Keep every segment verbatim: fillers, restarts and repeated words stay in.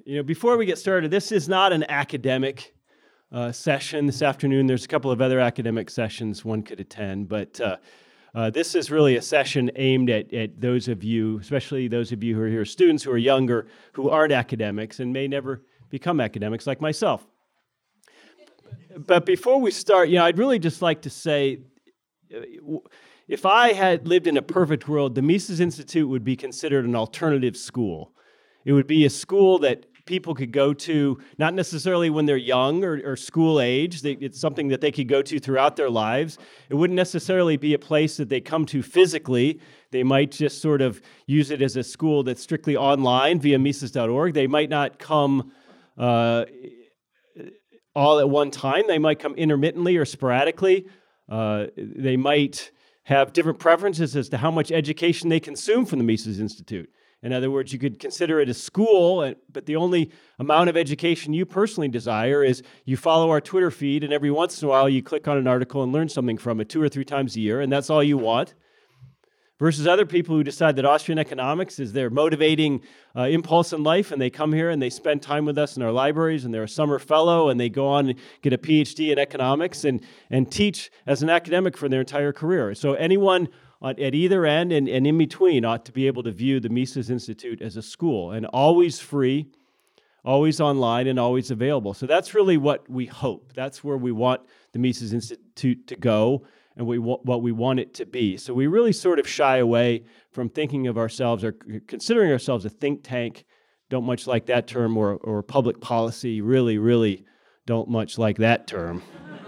You know, before we get started, this is not an academic uh, session this afternoon. There's a couple of other academic sessions one could attend, but uh, uh, this is really a session aimed at, at those of you, especially those of you who are here, students who are younger, who aren't academics and may never become academics like myself. But before we start, you know, I'd really just like to say, if I had lived in a perfect world, the Mises Institute would be considered an alternative school. It would be a school that people could go to, not necessarily when they're young or, or school age. They, it's something that they could go to throughout their lives. It wouldn't necessarily be a place that they come to physically. They might just sort of use it as a school that's strictly online via Mises dot org. They might not come uh, all at one time. They might come intermittently or sporadically. Uh, they might have different preferences as to how much education they consume from the Mises Institute. In other words, you could consider it a school, but the only amount of education you personally desire is you follow our Twitter feed, and every once in a while you click on an article and learn something from it two or three times a year, and that's all you want. Versus other people who decide that Austrian economics is their motivating uh, impulse in life, and they come here and they spend time with us in our libraries, and they're a summer fellow, and they go on and get a P H D in economics and, and teach as an academic for their entire career. So anyone at either end and, and in between ought to be able to view the Mises Institute as a school, and always free, always online, and always available. So that's really what we hope. That's where we want the Mises Institute to go, and we what we want it to be. So we really sort of shy away from thinking of ourselves or considering ourselves a think tank. Don't much like that term, or, or public policy. Really, really don't much like that term.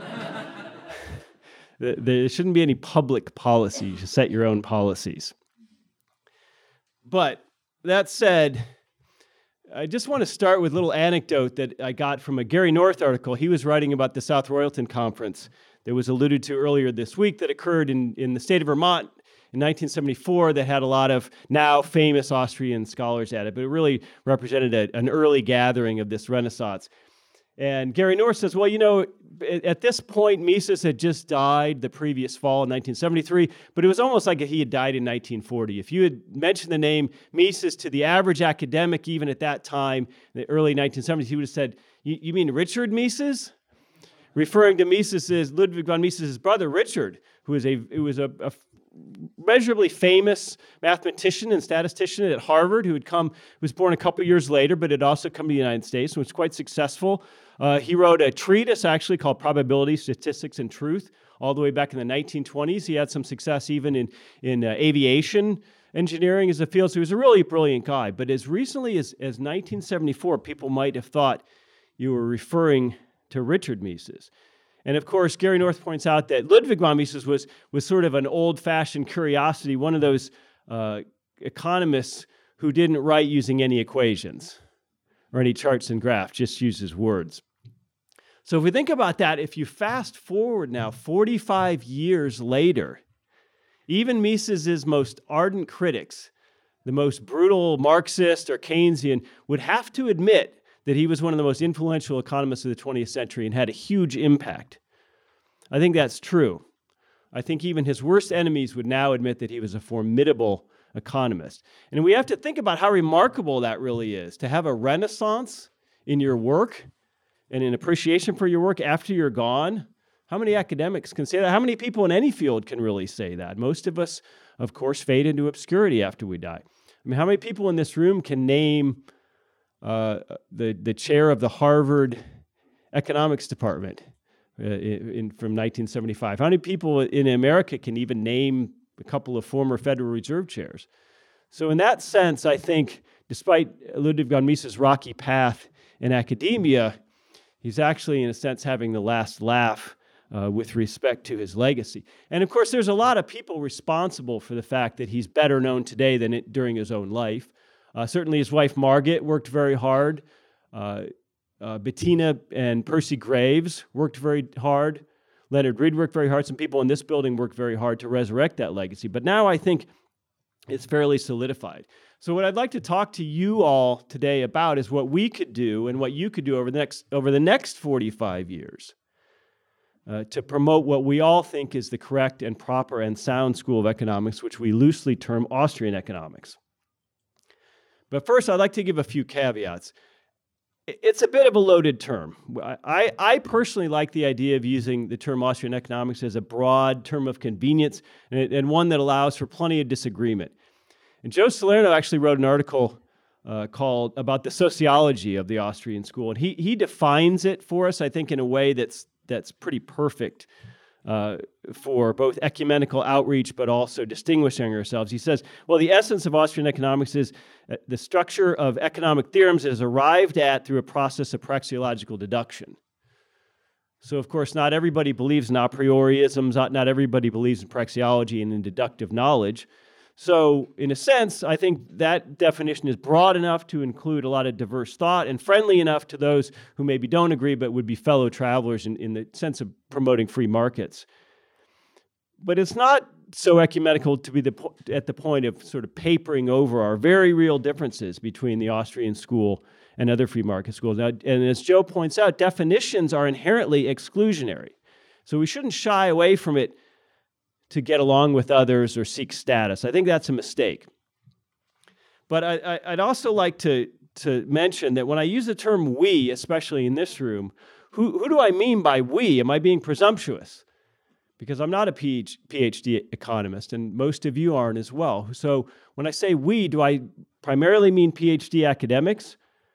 There shouldn't be any public policy. You should set your own policies. But that said, I just want to start with a little anecdote that I got from a Gary North article. He was writing about the South Royalton Conference that was alluded to earlier this week that occurred in, in the state of Vermont in nineteen seventy-four that had a lot of now famous Austrian scholars at it, but it really represented a, an early gathering of this Renaissance. And Gary North says, well, you know, at this point, Mises had just died the previous fall in nineteen seventy-three, but it was almost like he had died in nineteen forty. If you had mentioned the name Mises to the average academic, even at that time, in the early nineteen seventies, he would have said, you, you mean Richard Mises? Referring to Mises as Ludwig von Mises' brother, Richard, who was a, who was a, a measurably famous mathematician and statistician at Harvard, who had come, who was born a couple years later, but had also come to the United States and was quite successful. Uh, he wrote a treatise actually called Probability, Statistics, and Truth all the way back in the nineteen twenties. He had some success even in, in uh, aviation engineering as a field, so he was a really brilliant guy. But as recently as, as nineteen seventy-four, people might have thought you were referring to Richard Mises. And of course, Gary North points out that Ludwig von Mises was, was sort of an old-fashioned curiosity, one of those uh, economists who didn't write using any equations or any charts and graphs, just uses words. So if we think about that, if you fast forward now forty-five years later, even Mises' most ardent critics, the most brutal Marxist or Keynesian, would have to admit that he was one of the most influential economists of the twentieth century and had a huge impact. I think that's true. I think even his worst enemies would now admit that he was a formidable economist. And we have to think about how remarkable that really is, to have a renaissance in your work and an appreciation for your work after you're gone. How many academics can say that? How many people in any field can really say that? Most of us, of course, fade into obscurity after we die. I mean, how many people in this room can name uh, the, the chair of the Harvard economics department uh, in, in, from nineteen seventy-five? How many people in America can even name a couple of former Federal Reserve chairs? So in that sense, I think, despite Ludwig von Mises' rocky path in academia, he's actually, in a sense, having the last laugh uh, with respect to his legacy. And of course, there's a lot of people responsible for the fact that he's better known today than it, during his own life. Uh, certainly his wife, Margaret, worked very hard. Uh, uh, Bettina and Percy Graves worked very hard. Leonard Read worked very hard. Some people in this building worked very hard to resurrect that legacy. But now I think it's fairly solidified. So what I'd like to talk to you all today about is what we could do and what you could do over the next, over the next forty-five years uh, to promote what we all think is the correct and proper and sound school of economics, which we loosely term Austrian economics. But first, I'd like to give a few caveats. it's a bit of a loaded term. I, I personally like the idea of using the term Austrian economics as a broad term of convenience and, and one that allows for plenty of disagreement. And Joe Salerno actually wrote an article uh, called about the sociology of the Austrian school, and he he defines it for us, I think, in a way that's that's pretty perfect uh, for both ecumenical outreach, but also distinguishing ourselves. He says, well, the essence of Austrian economics is uh, the structure of economic theorems is arrived at through a process of praxeological deduction. So, of course, not everybody believes in a priorisms, not, not everybody believes in praxeology and in deductive knowledge. So, in a sense, I think that definition is broad enough to include a lot of diverse thought and friendly enough to those who maybe don't agree but would be fellow travelers in, in the sense of promoting free markets. But it's not so ecumenical to be the po- at the point of sort of papering over our very real differences between the Austrian school and other free market schools. Now, and as Joe points out, definitions are inherently exclusionary. So we shouldn't shy away from it to get along with others or seek status. I think that's a mistake. But I, I, I'd also like to, to mention that when I use the term we, especially in this room, who, who do I mean by we? Am I being presumptuous? Because I'm not a PhD economist, and most of you aren't as well. So when I say we, do I primarily mean PhD academics?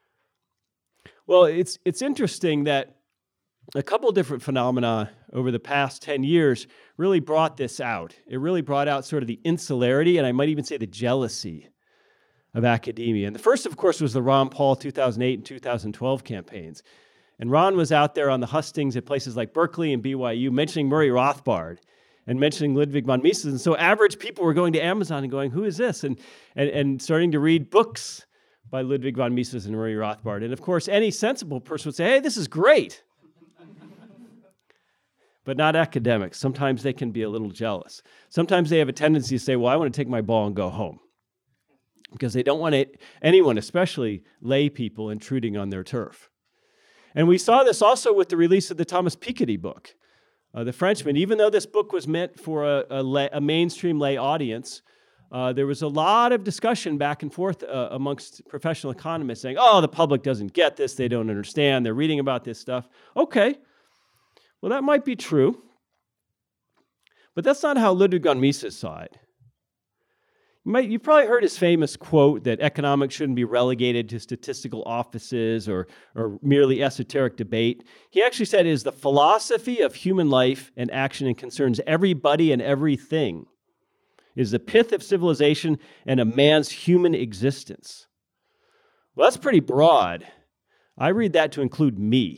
Well, it's it's interesting that a couple of different phenomena over the past ten years really brought this out. It really brought out sort of the insularity, and I might even say the jealousy of academia. And the first, of course, was the Ron Paul two thousand eight and two thousand twelve campaigns. And Ron was out there on the hustings at places like Berkeley and B Y U mentioning Murray Rothbard and mentioning Ludwig von Mises. And so average people were going to Amazon and going, who is this? And, and, and starting to read books by Ludwig von Mises and Murray Rothbard. And of course, any sensible person would say, hey, this is great. But not academics. Sometimes they can be a little jealous. Sometimes they have a tendency to say, well, I want to take my ball and go home. Because they don't want it, anyone, especially lay people, intruding on their turf. And we saw this also with the release of the Thomas Piketty book, uh, The Frenchman. Even though this book was meant for a, a, lay, a mainstream lay audience, uh, there was a lot of discussion back and forth uh, amongst professional economists saying, oh, the public doesn't get this, they don't understand, they're reading about this stuff. Okay, well, that might be true, but that's not how Ludwig von Mises saw it. You might, you've probably heard his famous quote that economics shouldn't be relegated to statistical offices or, or merely esoteric debate. He actually said it is the philosophy of human life and action and concerns everybody and everything. It is the pith of civilization and a man's human existence. Well, that's pretty broad. I read that to include me.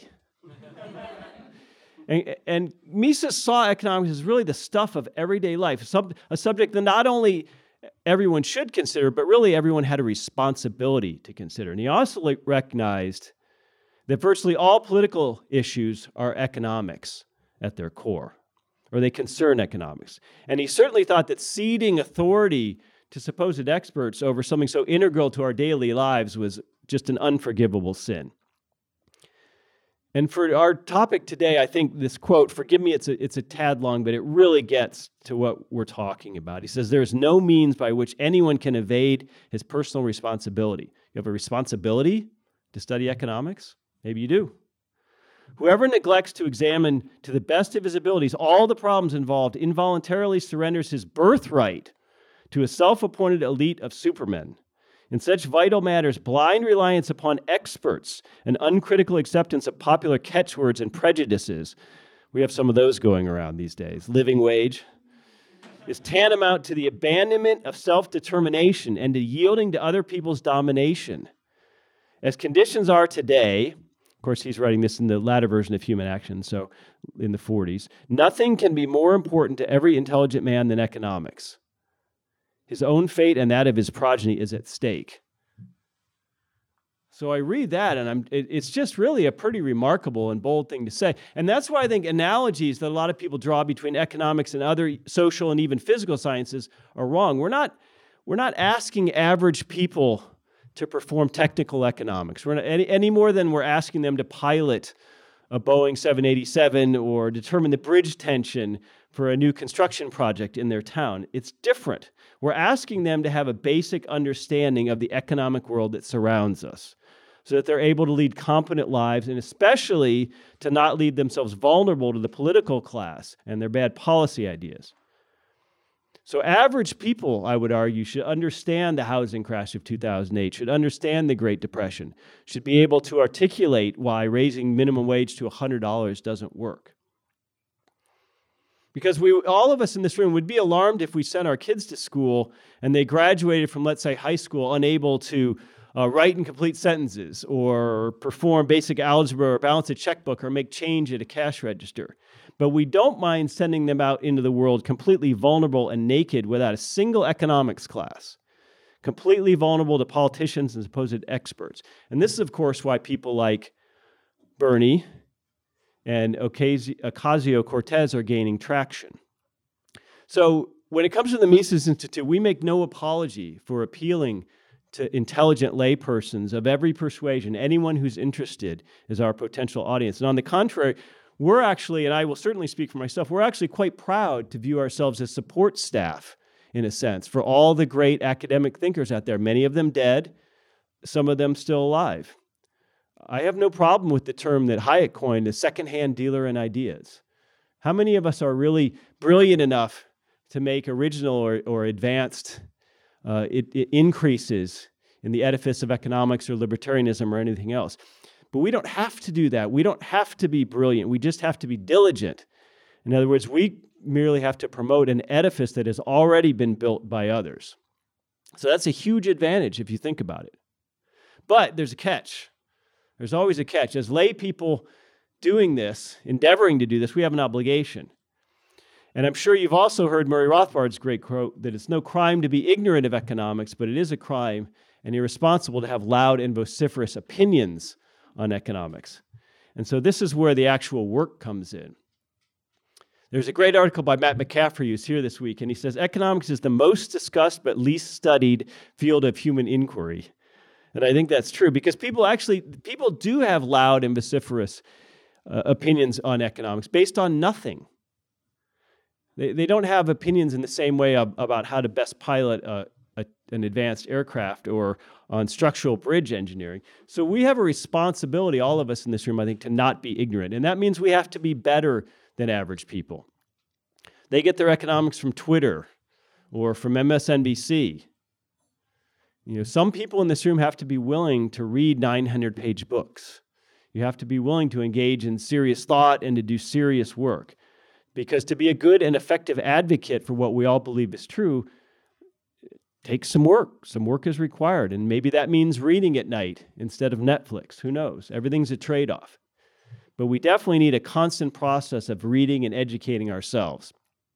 and, and Mises saw economics as really the stuff of everyday life, sub, a subject that not only everyone should consider, but really everyone had a responsibility to consider. And he also recognized that virtually all political issues are economics at their core, or they concern economics. And he certainly thought that ceding authority to supposed experts over something so integral to our daily lives was just an unforgivable sin. And for our topic today, I think this quote, forgive me, it's a, it's a tad long, but it really gets to what we're talking about. He says, there is no means by which anyone can evade his personal responsibility. You have a responsibility to study economics? Maybe you do. Whoever neglects to examine to the best of his abilities all the problems involved involuntarily surrenders his birthright to a self-appointed elite of supermen. In such vital matters, blind reliance upon experts and uncritical acceptance of popular catchwords and prejudices, we have some of those going around these days, living wage, is tantamount to the abandonment of self-determination and to yielding to other people's domination. As conditions are today, of course, he's writing this in the latter version of Human Action, so in the forties, nothing can be more important to every intelligent man than economics. His own fate and that of his progeny is at stake. So I read that, and I'm, it, it's just really a pretty remarkable and bold thing to say. And that's why I think analogies that a lot of people draw between economics and other social and even physical sciences are wrong. We're not, we're not asking average people to perform technical economics. We're not, any, any more than we're asking them to pilot a Boeing seven eighty-seven or determine the bridge tension for a new construction project in their town. It's different. We're asking them to have a basic understanding of the economic world that surrounds us. so that they're able to lead competent lives, and especially to not leave themselves vulnerable to the political class and their bad policy ideas. So average people, I would argue, should understand the housing crash of two thousand eight, should understand the Great Depression, should be able to articulate why raising minimum wage to one hundred dollars doesn't work. Because we, all of us in this room would be alarmed if we sent our kids to school and they graduated from, let's say, high school unable to uh, write and complete sentences or perform basic algebra or balance a checkbook or make change at a cash register. But we don't mind sending them out into the world completely vulnerable and naked without a single economics class, completely vulnerable to politicians and supposed experts. And this is, of course, why people like Bernie and Ocasio-Cortez are gaining traction. So when it comes to the Mises Institute, we make no apology for appealing to intelligent laypersons of every persuasion. Anyone who's interested is our potential audience. And on the contrary, we're actually, and I will certainly speak for myself, we're actually quite proud to view ourselves as support staff, in a sense, for all the great academic thinkers out there, many of them dead, some of them still alive. I have no problem with the term that Hayek coined, a secondhand dealer in ideas. How many of us are really brilliant enough to make original or, or advanced uh, it, it increases in the edifice of economics or libertarianism or anything else? But we don't have to do that. We don't have to be brilliant. We just have to be diligent. In other words, we merely have to promote an edifice that has already been built by others. So that's a huge advantage if you think about it. But there's a catch. There's always a catch. As lay people doing this, endeavoring to do this, we have an obligation. And I'm sure you've also heard Murray Rothbard's great quote that it's no crime to be ignorant of economics, but it is a crime and irresponsible to have loud and vociferous opinions on economics. And so this is where the actual work comes in. There's a great article by Matt McCaffrey who's here this week, and he says, economics is the most discussed but least studied field of human inquiry. And I think that's true because people actually, people do have loud and vociferous uh, opinions on economics based on nothing. They, they don't have opinions in the same way ab- about how to best pilot a, a, an advanced aircraft or on structural bridge engineering. So we have a responsibility, all of us in this room, I think, to not be ignorant. And that means we have to be better than average people. They get their economics from Twitter or from M S N B C. You know, some people in this room have to be willing to read nine hundred page books. You have to be willing to engage in serious thought and to do serious work. Because to be a good and effective advocate for what we all believe is true takes some work. Some work is required. And maybe that means reading at night instead of Netflix. Who knows? Everything's a trade-off. But we definitely need a constant process of reading and educating ourselves.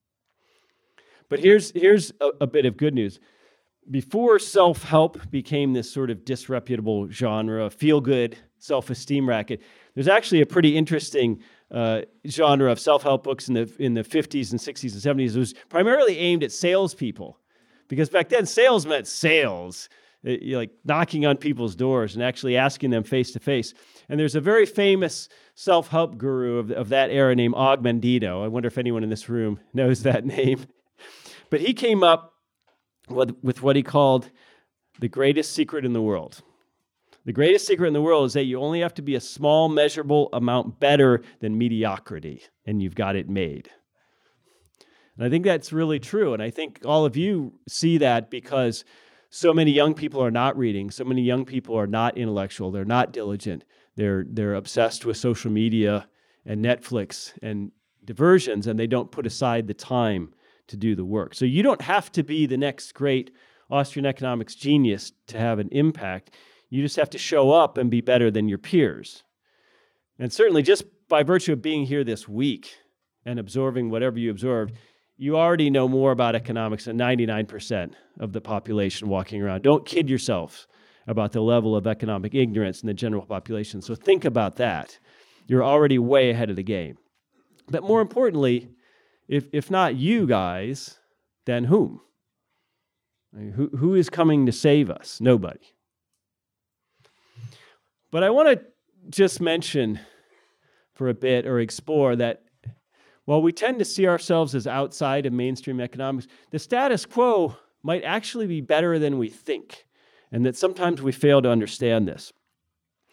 But here's, here's a, a bit of good news. Before self-help became this sort of disreputable genre, feel-good, self-esteem racket, there's actually a pretty interesting uh, genre of self-help books in the in the fifties and sixties and seventies. It was primarily aimed at salespeople, because back then sales meant sales, it, you know, like knocking on people's doors and actually asking them face-to-face. And there's a very famous self-help guru of, of that era named Og Mandino. I wonder if anyone in this room knows that name. But he came up with, with what he called the greatest secret in the world. The greatest secret in the world is that you only have to be a small, measurable amount better than mediocrity, and you've got it made. And I think that's really true, and I think all of you see that because so many young people are not reading, so many young people are not intellectual, they're not diligent, they're they're obsessed with social media and Netflix and diversions, and they don't put aside the time to do the work. So you don't have to be the next great Austrian economics genius to have an impact. You just have to show up and be better than your peers. And certainly just by virtue of being here this week and absorbing whatever you absorbed, you already know more about economics than ninety-nine percent of the population walking around. Don't kid yourself about the level of economic ignorance in the general population. So think about that. You're already way ahead of the game. But more importantly, if if not you guys, then whom? I mean, who who is coming to save us? Nobody. But I want to just mention for a bit or explore that while we tend to see ourselves as outside of mainstream economics, the status quo might actually be better than we think, and that sometimes we fail to understand this.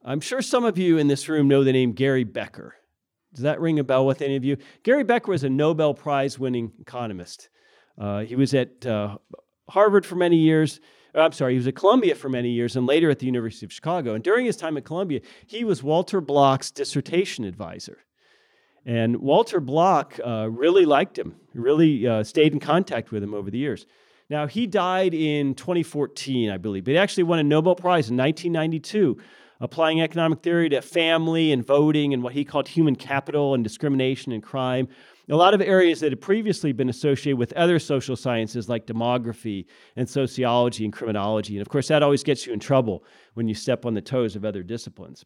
I'm sure some of you in this room know the name Gary Becker. Does that ring a bell with any of you? Gary Becker was a Nobel Prize-winning economist. Uh, he was at uh, Harvard for many years. I'm sorry, he was at Columbia for many years and later at the University of Chicago. And during his time at Columbia, he was Walter Block's dissertation advisor. And Walter Block uh, really liked him, really uh, stayed in contact with him over the years. Now, he died in twenty fourteen, I believe, but he actually won a Nobel Prize in nineteen ninety-two, applying economic theory to family and voting and what he called human capital and discrimination and crime, a lot of areas that had previously been associated with other social sciences like demography and sociology and criminology. And of course, that always gets you in trouble when you step on the toes of other disciplines.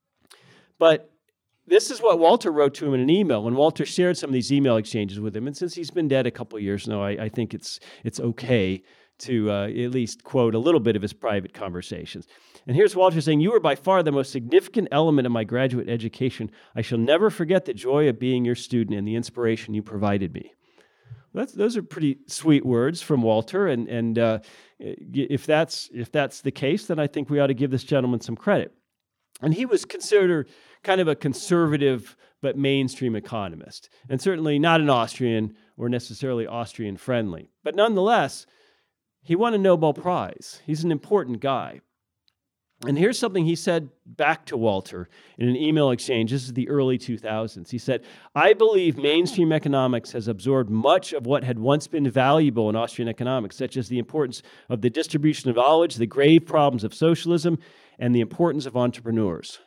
But this is what Walter wrote to him in an email, when Walter shared some of these email exchanges with him. And since he's been dead a couple of years now, I, I think it's it's okay to uh, at least quote a little bit of his private conversations. And here's Walter saying, "You were by far the most significant element of my graduate education. I shall never forget the joy of being your student and the inspiration you provided me." That's, those are pretty sweet words from Walter. And, and uh, if that's if that's the case, then I think we ought to give this gentleman some credit. And he was considered kind of a conservative but mainstream economist, and certainly not an Austrian or necessarily Austrian-friendly. But nonetheless, he won a Nobel Prize. He's an important guy. And here's something he said back to Walter in an email exchange. This is the early two thousands. He said, "I believe mainstream economics has absorbed much of what had once been valuable in Austrian economics, such as the importance of the distribution of knowledge, the grave problems of socialism, and the importance of entrepreneurs."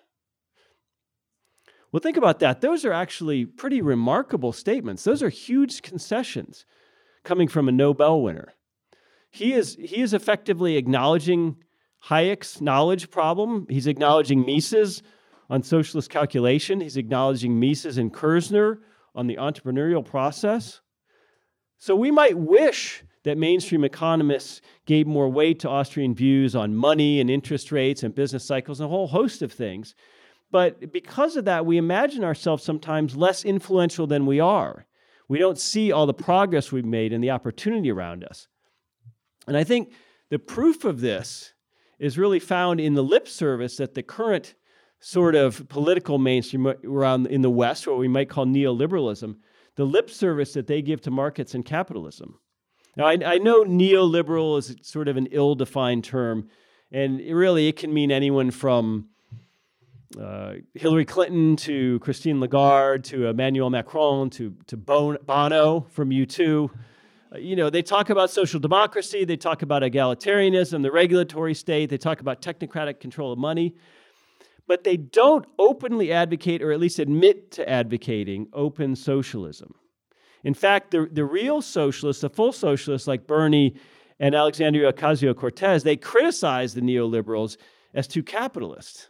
Well, think about that. Those are actually pretty remarkable statements. Those are huge concessions coming from a Nobel winner. He is, he is effectively acknowledging Hayek's knowledge problem. He's acknowledging Mises on socialist calculation. He's acknowledging Mises and Kirzner on the entrepreneurial process. So we might wish that mainstream economists gave more weight to Austrian views on money and interest rates and business cycles and a whole host of things. But because of that, we imagine ourselves sometimes less influential than we are. We don't see all the progress we've made and the opportunity around us. And I think the proof of this is really found in the lip service that the current sort of political mainstream around in the West, what we might call neoliberalism, the lip service that they give to markets and capitalism. Now, I, I know neoliberal is sort of an ill-defined term, and it really it can mean anyone from uh, Hillary Clinton to Christine Lagarde to Emmanuel Macron to, to Bono from U two. Uh, you know, they talk about social democracy, they talk about egalitarianism, the regulatory state, they talk about technocratic control of money, but they don't openly advocate, or at least admit to advocating, open socialism. In fact, the, the real socialists, the full socialists like Bernie and Alexandria Ocasio-Cortez, they criticize the neoliberals as too capitalist.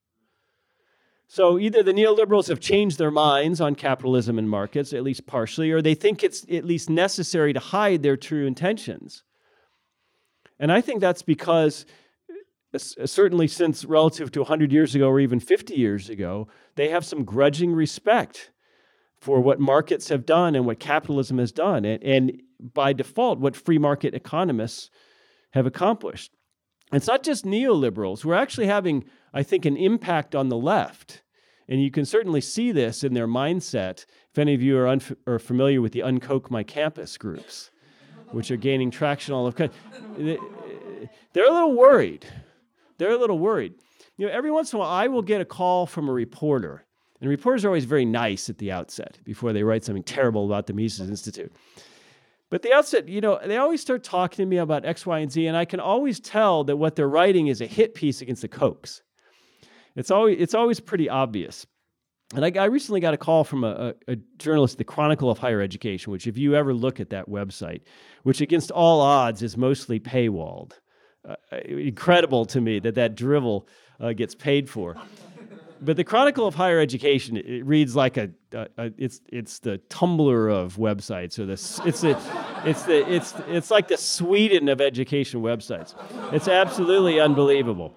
So either the neoliberals have changed their minds on capitalism and markets, at least partially, or they think it's at least necessary to hide their true intentions. And I think that's because, uh, certainly since relative to one hundred years ago or even fifty years ago, they have some grudging respect for what markets have done and what capitalism has done, and, and by default, what free market economists have accomplished. And it's not just neoliberals. We're actually having, I think, an impact on the left. And you can certainly see this in their mindset if any of you are, unf- are familiar with the Uncoke My Campus groups, which are gaining traction all over. They're a little worried. They're a little worried. You know, every once in a while, I will get a call from a reporter. And reporters are always very nice at the outset before they write something terrible about the Mises Institute. But at the outset, you know, they always start talking to me about X, Y, and Z, and I can always tell that what they're writing is a hit piece against the Kochs. It's always it's always pretty obvious. And I, I recently got a call from a, a, a journalist, the Chronicle of Higher Education, which if you ever look at that website, which against all odds is mostly paywalled. Uh, incredible to me that that drivel uh, gets paid for. But the Chronicle of Higher Education, it reads like a, a, a it's it's the Tumblr of websites, or the it's the it's the it's it's like the Sweden of education websites. It's absolutely unbelievable.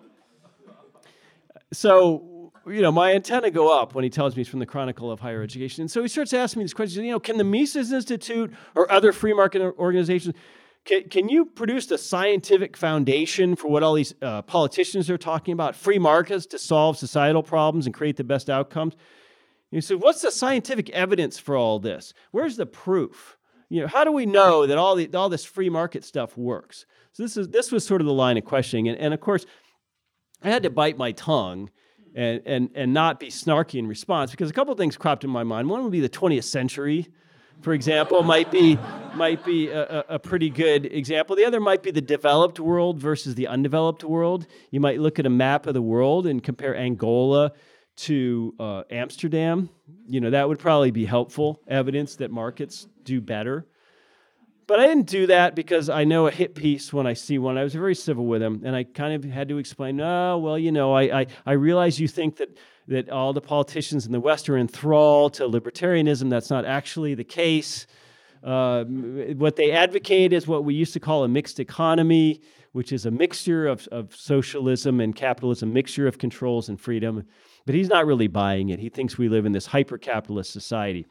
So, you know, my antenna go up when he tells me he's from the Chronicle of Higher Education. And so he starts asking me these questions, you know, can the Mises Institute or other free market organizations, Can, can you produce the scientific foundation for what all these uh, politicians are talking about? Free markets to solve societal problems and create the best outcomes? You say, what's the scientific evidence for all this? Where's the proof? You know, how do we know that all the all this free market stuff works? So this is this was sort of the line of questioning, and, and of course, I had to bite my tongue and and and not be snarky in response, because a couple of things cropped in my mind. One would be the twentieth century, for example, might be might be a, a pretty good example. The other might be the developed world versus the undeveloped world. You might look at a map of the world and compare Angola to uh, Amsterdam. You know, that would probably be helpful evidence that markets do better. But I didn't do that because I know a hit piece when I see one. I was very civil with him, and I kind of had to explain, oh, well, you know, I, I, I realize you think that, that all the politicians in the West are enthralled to libertarianism. That's not actually the case. Uh, what they advocate is what we used to call a mixed economy, which is a mixture of, of socialism and capitalism, mixture of controls and freedom. But he's not really buying it. He thinks we live in this hyper-capitalist society.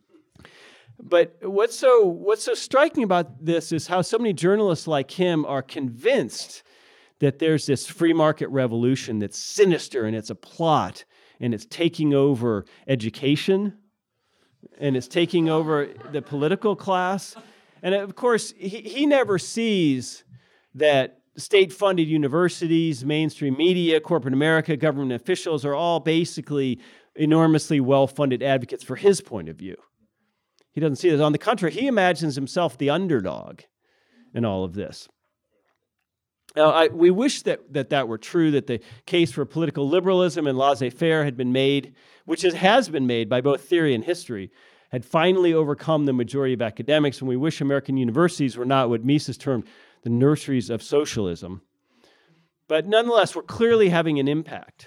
But what's so what's so striking about this is how so many journalists like him are convinced that there's this free market revolution that's sinister, and it's a plot, and it's taking over education, and it's taking over the political class. And of course, he, he never sees that state-funded universities, mainstream media, corporate America, government officials are all basically enormously well-funded advocates for his point of view. He doesn't see this. On the contrary, he imagines himself the underdog in all of this. Now, I, we wish that, that that were true, that the case for political liberalism and laissez-faire had been made, which is, has been made by both theory and history, had finally overcome the majority of academics, and we wish American universities were not what Mises termed the nurseries of socialism. But nonetheless, we're clearly having an impact.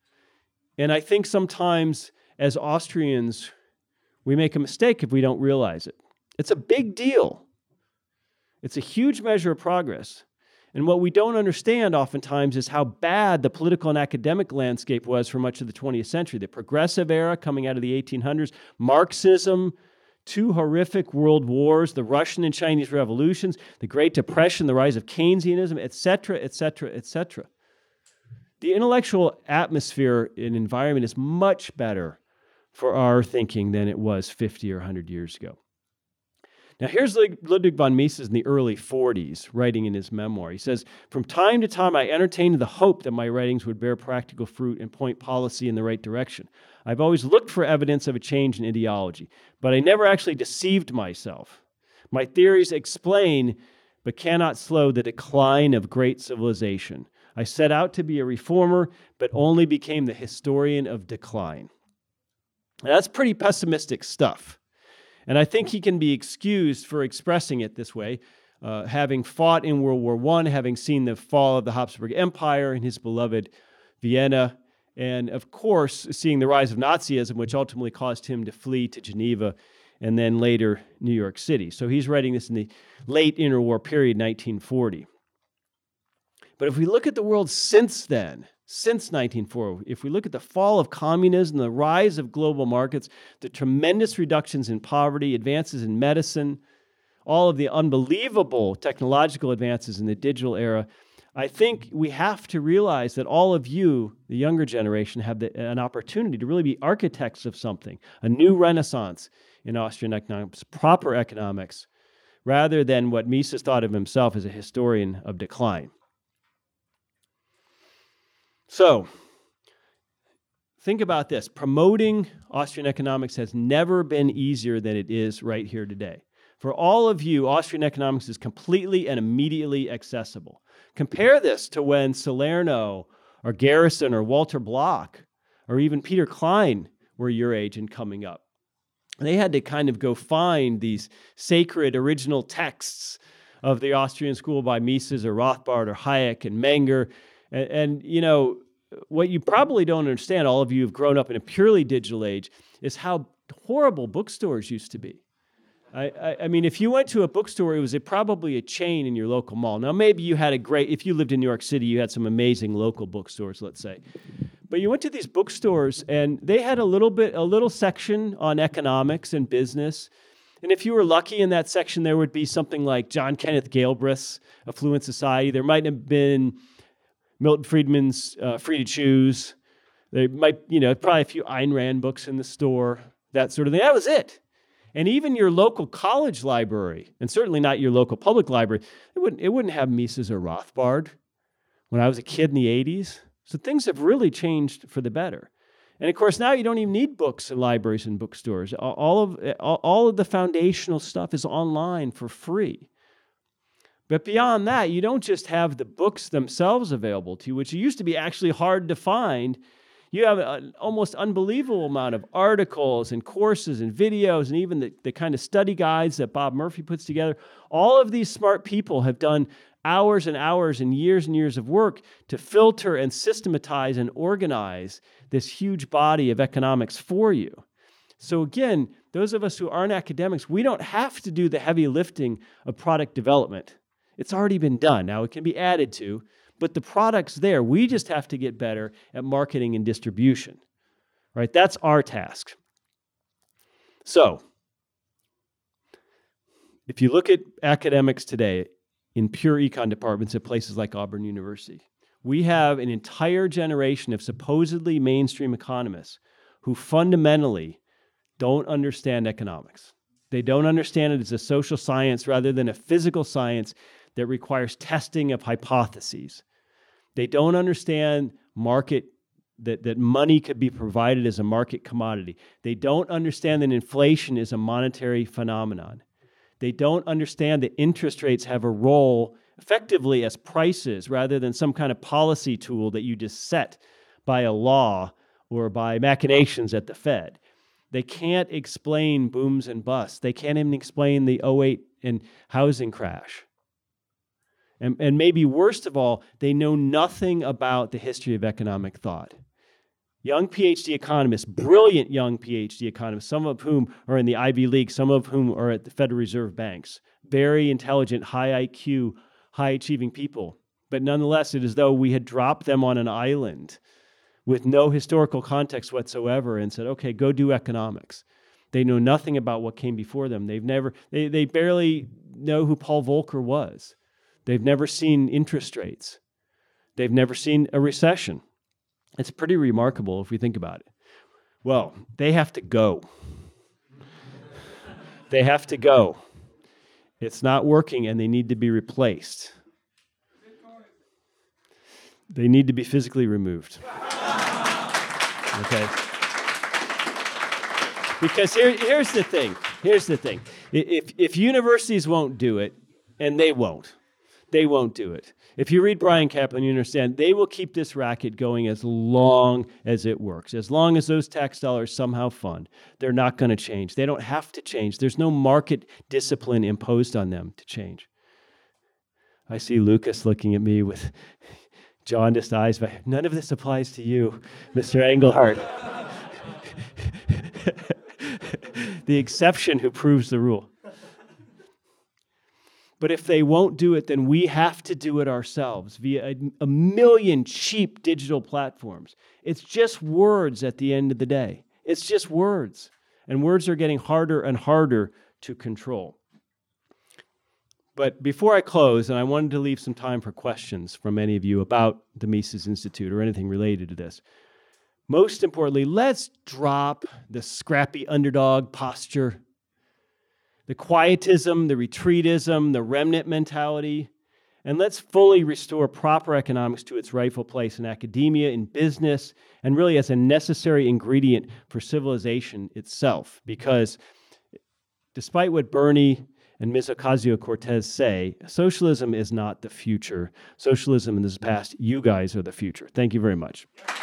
And I think sometimes as Austrians, we make a mistake if we don't realize it. It's a big deal. It's a huge measure of progress. And what we don't understand oftentimes is how bad the political and academic landscape was for much of the twentieth century. The progressive era coming out of the eighteen hundreds, Marxism, two horrific world wars, the Russian and Chinese revolutions, the Great Depression, the rise of Keynesianism, et cetera, et cetera, et cetera. The intellectual atmosphere and environment is much better for our thinking than it was fifty or one hundred years ago. Now, here's Ludwig von Mises in the early forties, writing in his memoir. He says, "From time to time, I entertained the hope that my writings would bear practical fruit and point policy in the right direction. I've always looked for evidence of a change in ideology, but I never actually deceived myself. My theories explain, but cannot slow the decline of great civilization. I set out to be a reformer, but only became the historian of decline." Now, that's pretty pessimistic stuff. And I think he can be excused for expressing it this way, uh, having fought in World War One, having seen the fall of the Habsburg Empire in his beloved Vienna, and of course, seeing the rise of Nazism, which ultimately caused him to flee to Geneva and then later New York City. So he's writing this in the late interwar period, nineteen forty. But if we look at the world since then, since nineteen forty, if we look at the fall of communism, the rise of global markets, the tremendous reductions in poverty, advances in medicine, all of the unbelievable technological advances in the digital era, I think we have to realize that all of you, the younger generation, have the, an opportunity to really be architects of something, a new renaissance in Austrian economics, proper economics, rather than what Mises thought of himself as a historian of decline. So, think about this. Promoting Austrian economics has never been easier than it is right here today. For all of you, Austrian economics is completely and immediately accessible. Compare this to when Salerno or Garrison or Walter Block or even Peter Klein were your age and coming up. They had to kind of go find these sacred original texts of the Austrian school by Mises or Rothbard or Hayek and Menger. And, and, you know, what you probably don't understand, all of you who've grown up in a purely digital age, is how horrible bookstores used to be. I, I, I mean, if you went to a bookstore, it was a, probably a chain in your local mall. Now, maybe you had a great, if you lived in New York City, you had some amazing local bookstores, let's say. But you went to these bookstores, and they had a little bit, a little section on economics and business. And if you were lucky in that section, there would be something like John Kenneth Galbraith's Affluent Society. There might have been Milton Friedman's uh, Free to Choose. There might, you know, probably a few Ayn Rand books in the store, that sort of thing. That was it. And even your local college library, and certainly not your local public library, it wouldn't, it wouldn't have Mises or Rothbard when I was a kid in the eighties. So things have really changed for the better. And of course, now you don't even need books in libraries and bookstores. All of, all of the foundational stuff is online for free. But beyond that, you don't just have the books themselves available to you, which used to be actually hard to find. You have an almost unbelievable amount of articles and courses and videos and even the, the kind of study guides that Bob Murphy puts together. All of these smart people have done hours and hours and years and years of work to filter and systematize and organize this huge body of economics for you. So again, those of us who aren't academics, we don't have to do the heavy lifting of product development. It's already been done. Now it can be added to, but the product's there. We just have to get better at marketing and distribution, right? That's our task. So, if you look at academics today in pure econ departments at places like Auburn University, we have an entire generation of supposedly mainstream economists who fundamentally don't understand economics. They don't understand it as a social science rather than a physical science that requires testing of hypotheses. They don't understand market, that, that money could be provided as a market commodity. They don't understand that inflation is a monetary phenomenon. They don't understand that interest rates have a role effectively as prices rather than some kind of policy tool that you just set by a law or by machinations at the Fed. They can't explain booms and busts. They can't even explain the oh eight and housing crash. And, and maybe worst of all, they know nothing about the history of economic thought. Young PhD economists, brilliant young PhD economists, some of whom are in the Ivy League, some of whom are at the Federal Reserve banks, very intelligent, high I Q, high-achieving people. But nonetheless, it is as though we had dropped them on an island with no historical context whatsoever and said, okay, go do economics. They know nothing about what came before them. They've never, they, they barely know who Paul Volcker was. They've never seen interest rates. They've never seen a recession. It's pretty remarkable if we think about it. Well, they have to go. They have to go. It's not working and they need to be replaced. They need to be physically removed. Okay? Because here, here's the thing. Here's the thing. If, if universities won't do it, and they won't, they won't do it. If you read Bryan Caplan, you understand they will keep this racket going as long as it works. As long as those tax dollars somehow fund, they're not going to change. They don't have to change. There's no market discipline imposed on them to change. I see Lucas looking at me with jaundiced eyes, but none of this applies to you, Mister Engelhardt. The exception who proves the rule. But if they won't do it, then we have to do it ourselves via a, a million cheap digital platforms. It's just words at the end of the day. It's just words. And words are getting harder and harder to control. But before I close, and I wanted to leave some time for questions from any of you about the Mises Institute or anything related to this. Most importantly, let's drop the scrappy underdog posture, the quietism, the retreatism, the remnant mentality, and let's fully restore proper economics to its rightful place in academia, in business, and really as a necessary ingredient for civilization itself. Because despite what Bernie and Miz Ocasio-Cortez say, socialism is not the future. Socialism in the past, you guys are the future. Thank you very much.